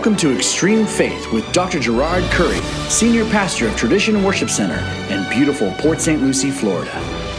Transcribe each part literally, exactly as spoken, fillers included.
Welcome to Extreme Faith with Doctor Gerard Curry, Senior Pastor of Tradition Worship Center in beautiful Port Saint Lucie, Florida.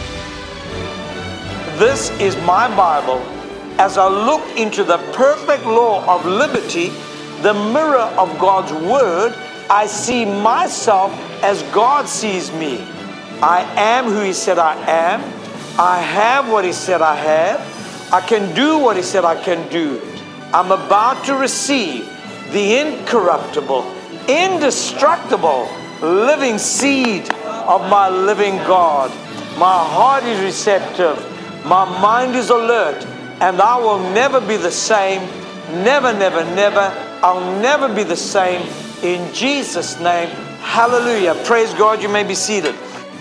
This is my Bible. As I look into the perfect law of liberty, the mirror of God's Word, I see myself as God sees me. I am who He said I am. I have what He said I have. I can do what He said I can do. I'm about to receive the incorruptible, indestructible, living seed of my living God. My heart is receptive. My mind is alert. And I will never be the same. Never, never, never. I'll never be the same. In Jesus' name, hallelujah. Praise God. You may be seated.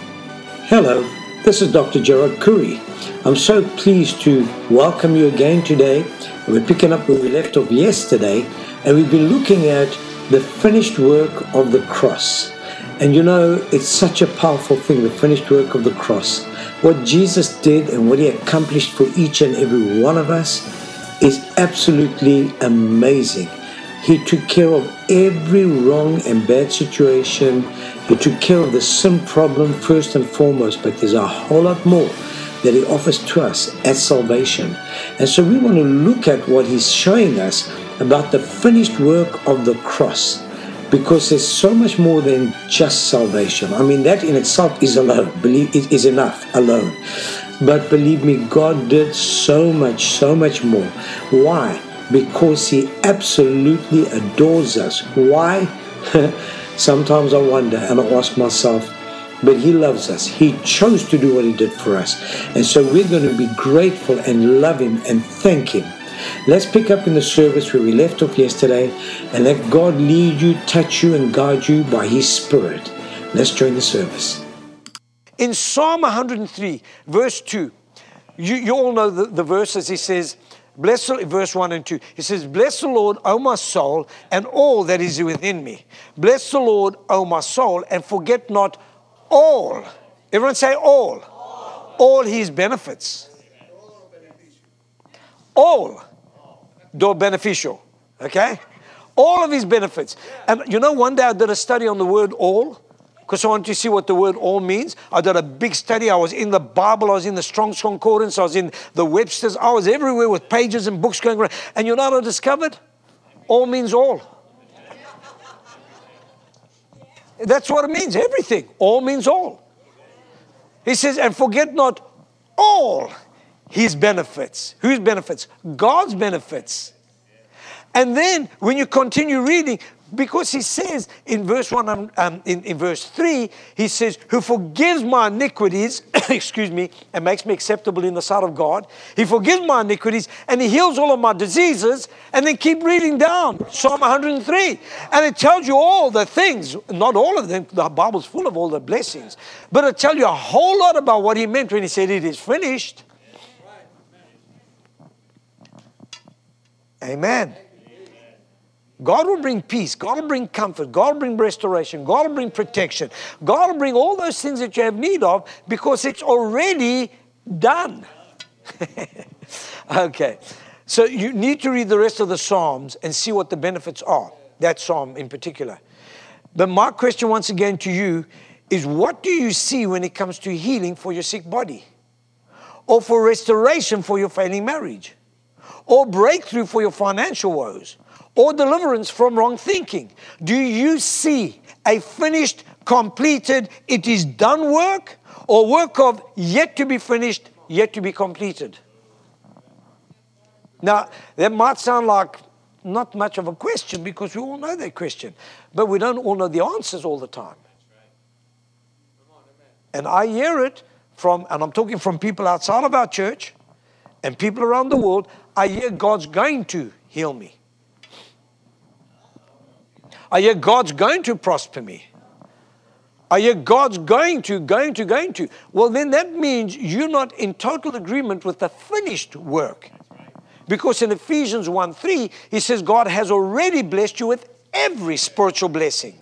Hello, this is Doctor Gerard Curry. I'm so pleased to welcome you again today. We're picking up where we left off yesterday, and we've been looking at the finished work of the cross. And you know, it's such a powerful thing, the finished work of the cross. What Jesus did and what He accomplished for each and every one of us is absolutely amazing. He took care of every wrong and bad situation. He took care of the sin problem first and foremost, but there's a whole lot more that He offers to us as salvation. And so we want to look at what He's showing us about the finished work of the cross, because there's so much more than just salvation. I mean, that in itself is alone, believe it is enough alone. But believe me, God did so much, so much more. Why? Because He absolutely adores us. Why? Sometimes I wonder and I ask myself, but He loves us. He chose to do what He did for us. And so we're going to be grateful and love Him and thank Him. Let's pick up in the service where we left off yesterday and let God lead you, touch you, and guide you by His Spirit. Let's join the service. In Psalm one hundred three, verse two, you, you all know the, the verses. He says, bless the, verse one and two. He says, bless the Lord, O my soul, and all that is within me. Bless the Lord, O my soul, and forget not all. Everyone say all. All, all His benefits. All. Do beneficial. Okay? All of His benefits. And you know, one day I did a study on the word all, because I wanted to see what the word all means. I did a big study. I was in the Bible. I was in the Strong's Concordance. I was in the Webster's. I was everywhere with pages and books going around. And you know what I discovered? All means all. That's what it means. Everything. All means all. He says, and forget not all His benefits. Whose benefits? God's benefits. And then when you continue reading, because He says in verse one, um, um, in, in verse three, He says, who forgives my iniquities, excuse me, and makes me acceptable in the sight of God. He forgives my iniquities and He heals all of my diseases. And then keep reading down, Psalm one hundred three. And it tells you all the things, not all of them, the Bible's full of all the blessings. But it tells you a whole lot about what He meant when He said it is finished. Amen. God will bring peace. God will bring comfort. God will bring restoration. God will bring protection. God will bring all those things that you have need of because it's already done. Okay. So you need to read the rest of the Psalms and see what the benefits are. That Psalm in particular. But my question once again to you is, what do you see when it comes to healing for your sick body? Or for restoration for your failing marriage? Or breakthrough for your financial woes? Or deliverance from wrong thinking? Do you see a finished, completed, it is done work, or work of yet to be finished, yet to be completed? Now, that might sound like not much of a question because we all know that question, but we don't all know the answers all the time. And I hear it from, and I'm talking from people outside of our church and people around the world, I hear God's going to heal me. I hear God's going to prosper me. I hear God's going to, going to, going to. Well, then that means you're not in total agreement with the finished work. Because in Ephesians one three, He says God has already blessed you with every spiritual blessing.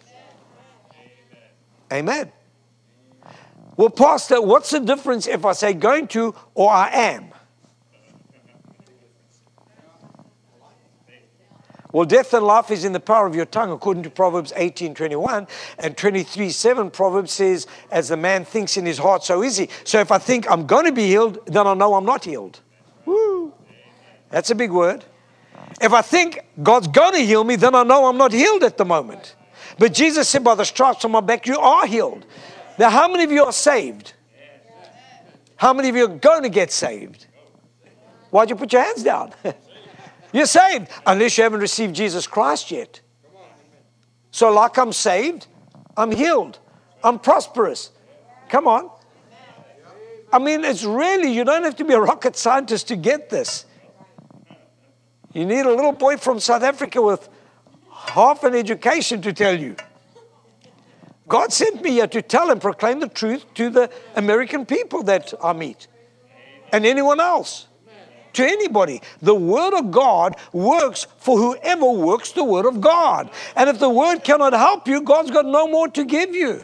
Amen. Well, Pastor, what's the difference if I say going to or I am? Well, death and life is in the power of your tongue, according to Proverbs eighteen twenty-one. And twenty-three seven, Proverbs says, as the man thinks in his heart, so is he. So if I think I'm going to be healed, then I know I'm not healed. Woo. That's a big word. If I think God's going to heal me, then I know I'm not healed at the moment. But Jesus said, by the stripes on my back, you are healed. Now, how many of you are saved? How many of you are going to get saved? Why'd you put your hands down? You're saved, unless you haven't received Jesus Christ yet. So like I'm saved, I'm healed, I'm prosperous. Come on. I mean, it's really, you don't have to be a rocket scientist to get this. You need a little boy from South Africa with half an education to tell you. God sent me here to tell and proclaim the truth to the American people that I meet. And anyone else. To anybody. The Word of God works for whoever works the Word of God. And if the Word cannot help you, God's got no more to give you.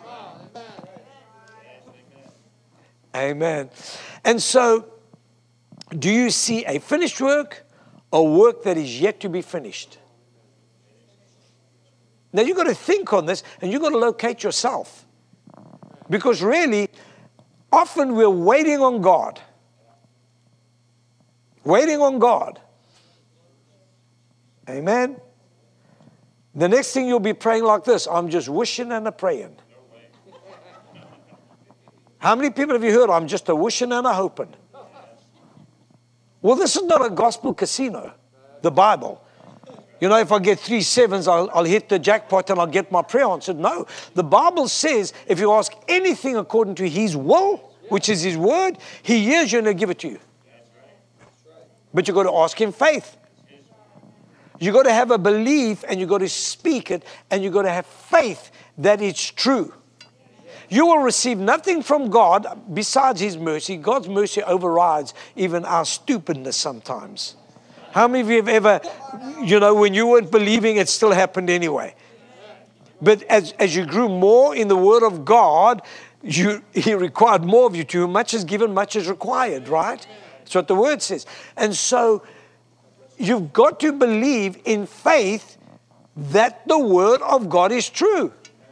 Amen. And so, do you see a finished work or work that is yet to be finished? Now, you've got to think on this, and you've got to locate yourself. Because really, often we're waiting on God. Waiting on God. Amen. The next thing you'll be praying like this, I'm just wishing and a praying. How many people have you heard, I'm just a wishing and a hoping? Well, this is not a gospel casino, the Bible. You know, if I get three sevens, I'll, I'll hit the jackpot and I'll get my prayer answered. No, the Bible says if you ask anything according to His will, which is His word, He hears you and He'll give it to you. But you've got to ask in faith. You've got to have a belief and you've got to speak it and you've got to have faith that it's true. You will receive nothing from God besides His mercy. God's mercy overrides even our stupidness sometimes. How many of you have ever, you know, when you weren't believing, it still happened anyway? But as, as you grew more in the Word of God, you, He required more of you. To whom much is given, much is required, right? That's what the Word says. And so you've got to believe in faith that the Word of God is true.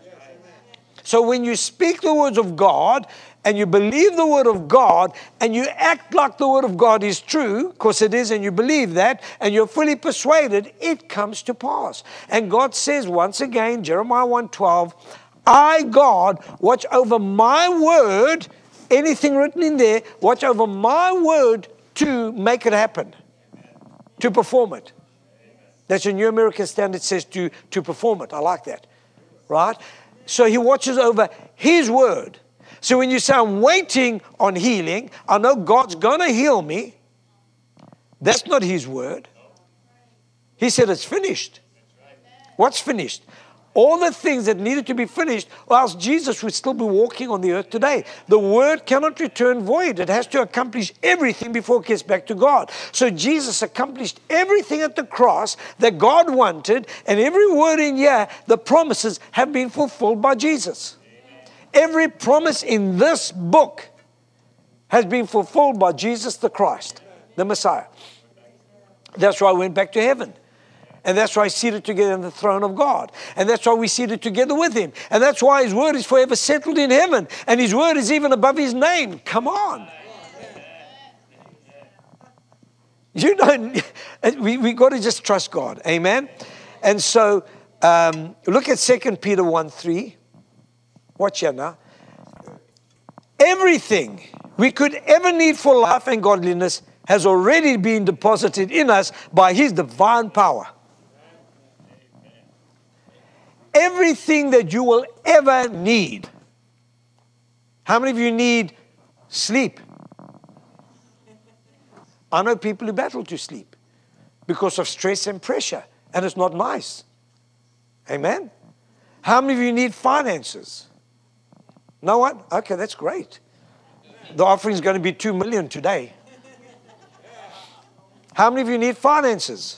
So when you speak the words of God and you believe the Word of God and you act like the Word of God is true, because it is, and you believe that, and you're fully persuaded, it comes to pass. And God says once again, Jeremiah one twelve, I, God, watch over my word, anything written in there, watch over my word to make it happen, to perform it. That's a New American Standard says to, to perform it. I like that, right? So He watches over His word. So when you say, I'm waiting on healing, I know God's going to heal me. That's not His word. He said it's finished. What's finished? All the things that needed to be finished, or else Jesus would still be walking on the earth today. The word cannot return void. It has to accomplish everything before it gets back to God. So Jesus accomplished everything at the cross that God wanted, and every word in here, the promises have been fulfilled by Jesus. Every promise in this book has been fulfilled by Jesus the Christ, the Messiah. That's why I went back to heaven. And that's why He's seated together on the throne of God. And that's why we're seated together with Him. And that's why His word is forever settled in heaven. And His word is even above His name. Come on. You don't, we, we got to just trust God. Amen. And so um, look at Second Peter one three. Watch here now. Everything we could ever need for life and godliness has already been deposited in us by His divine power. Everything that you will ever need. How many of you need sleep? I know people who battle to sleep because of stress and pressure, and it's not nice. Amen? How many of you need finances? No one? Okay, that's great. The offering is going to be two million today. How many of you need finances?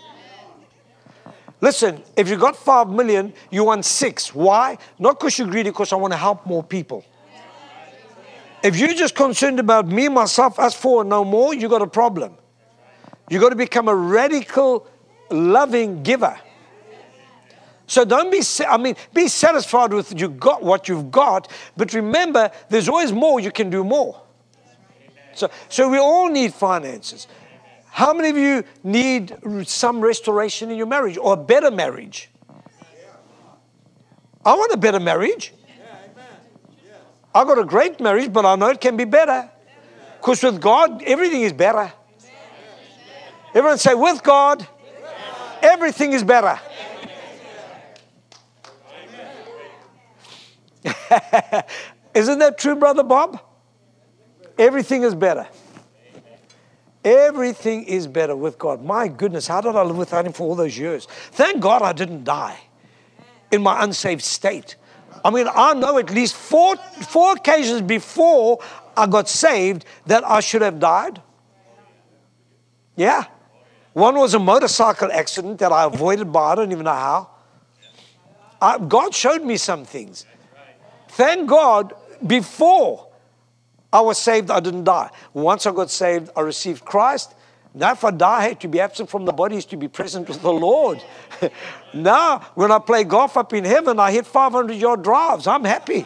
Listen, if you got five million, you want six. Why? Not because you're greedy, because I want to help more people. If you're just concerned about me, myself, us four, and no more, you got a problem. You got to become a radical loving giver. So don't be, I mean, be satisfied with you got what you've got, but remember, there's always more. You can do more. So, so we all need finances. How many of you need some restoration in your marriage or a better marriage? I want a better marriage. I got a great marriage, but I know it can be better. Because with God, everything is better. Everyone say, with God, everything is better. Isn't that true, Brother Bob? Everything is better. Everything is better with God. My goodness, how did I live without Him for all those years? Thank God I didn't die in my unsaved state. I mean, I know at least four, four occasions before I got saved that I should have died. Yeah. One was a motorcycle accident that I avoided by I don't even know how. I, God showed me some things. Thank God, before I was saved, I didn't die. Once I got saved, I received Christ. Now if I die, hey, to be absent from the body is to be present with the Lord. Now, when I play golf up in heaven, I hit five hundred yard drives. I'm happy.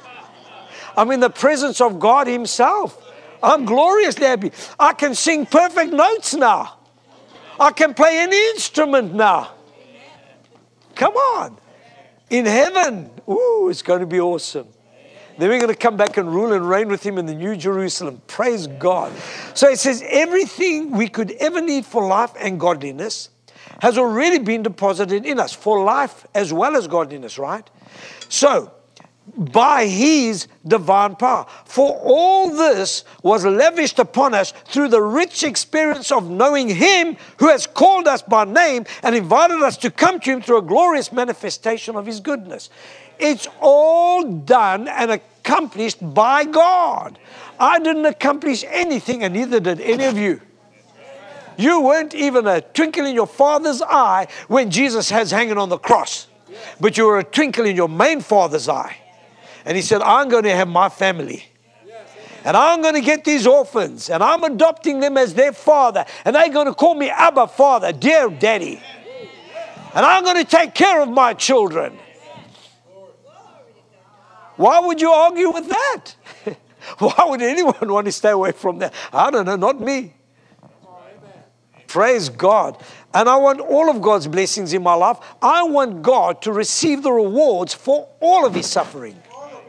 I'm in the presence of God Himself. I'm gloriously happy. I can sing perfect notes now. I can play any instrument now. Come on. In heaven, ooh, it's going to be awesome. Then we're going to come back and rule and reign with Him in the New Jerusalem. Praise God. So it says everything we could ever need for life and godliness has already been deposited in us, for life as well as godliness, right? So, by His divine power. For all this was lavished upon us through the rich experience of knowing Him who has called us by name and invited us to come to Him through a glorious manifestation of His goodness. It's all done and accomplished by God. I didn't accomplish anything, and neither did any of you. You weren't even a twinkle in your Father's eye when Jesus was hanging on the cross. But you were a twinkle in your main Father's eye. And He said, I'm going to have my family. And I'm going to get these orphans. And I'm adopting them as their father. And they're going to call me Abba, Father, dear Daddy. And I'm going to take care of my children. Why would you argue with that? Why would anyone want to stay away from that? I don't know, not me. Praise God. And I want all of God's blessings in my life. I want God to receive the rewards for all of His suffering.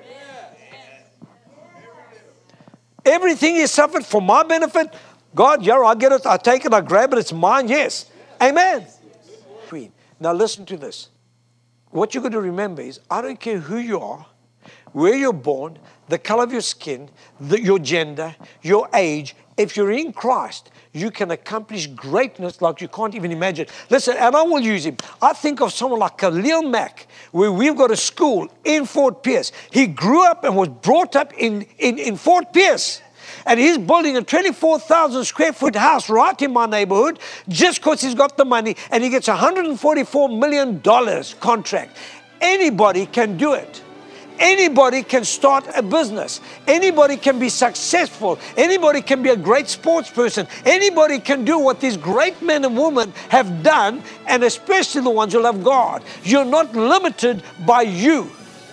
Everything He suffered for my benefit. God, yeah, I get it, I take it, I grab it, it's mine, yes. Amen. Now listen to this. What you've got to remember is, I don't care who you are, where you're born, the color of your skin, the, your gender, your age. If you're in Christ, you can accomplish greatness like you can't even imagine. Listen, and I will use him. I think of someone like Khalil Mack, where we've got a school in Fort Pierce. He grew up and was brought up in, in, in Fort Pierce. And he's building a twenty-four thousand square foot house right in my neighborhood just because he's got the money, and he gets a one hundred forty-four million dollars contract. Anybody can do it. Anybody can start a business. Anybody can be successful. Anybody can be a great sports person. Anybody can do what these great men and women have done, and especially the ones who love God. You're not limited by you.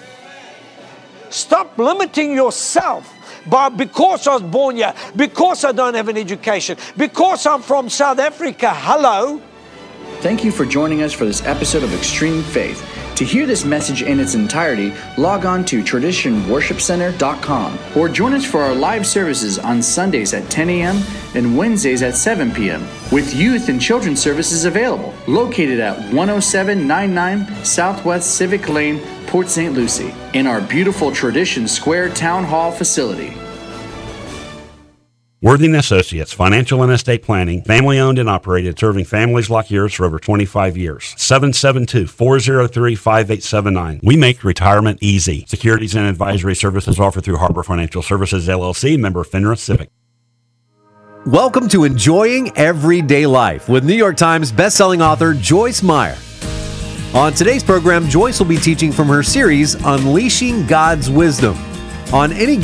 Stop limiting yourself. But because I was born here, because I don't have an education, because I'm from South Africa, hello. Thank you for joining us for this episode of Extreme Faith. To hear this message in its entirety, log on to tradition worship center dot com or join us for our live services on Sundays at ten a.m. and Wednesdays at seven p.m. with youth and children's services available, located at one oh seven ninety-nine Southwest Civic Lane, Port Saint Lucie, in our beautiful Tradition Square Town Hall facility. Worthing Associates, financial and estate planning, family owned and operated, serving families like yours for over twenty-five years. seven seven two, four oh three, five eight seven nine. We make retirement easy. Securities and advisory services offered through Harbor Financial Services, L L C, member FINRA Civic. Welcome to Enjoying Everyday Life with New York Times bestselling author Joyce Meyer. On today's program, Joyce will be teaching from her series, Unleashing God's Wisdom. On any